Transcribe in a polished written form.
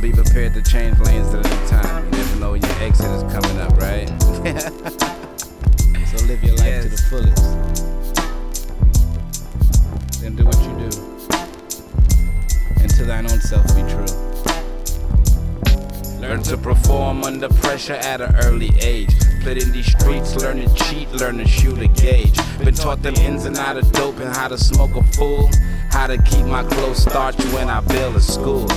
be prepared to change lanes at any time. You never know when your exit is coming up, right? So live your life to the fullest. Then do what you do. And to thine own self be true. Learn to perform under pressure at an early age. Played in these streets, learn to cheat, learn to shoot a gauge. Been taught them ins and out of dope and how to smoke a fool. How to keep my clothes starched when I bail at school.